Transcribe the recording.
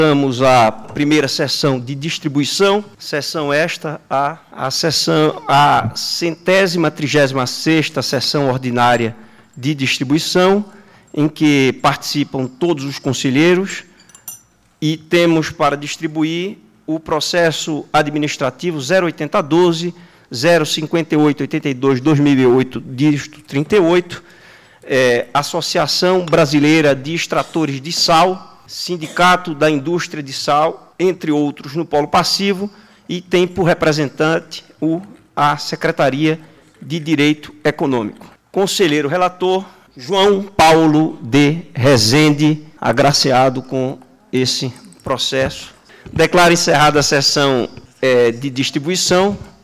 Vamos à primeira sessão de distribuição, sessão esta, a 136ª sessão ordinária de distribuição, em que participam todos os conselheiros, e temos para distribuir o processo administrativo 08012, 05882-2008, dígito 38, Associação Brasileira de Extratores de Sal, Sindicato da Indústria de Sal, entre outros, no Polo Passivo, e tem por representante a Secretaria de Direito Econômico. Conselheiro relator, João Paulo de Rezende, agraciado com esse processo. Declaro encerrada a sessão de distribuição.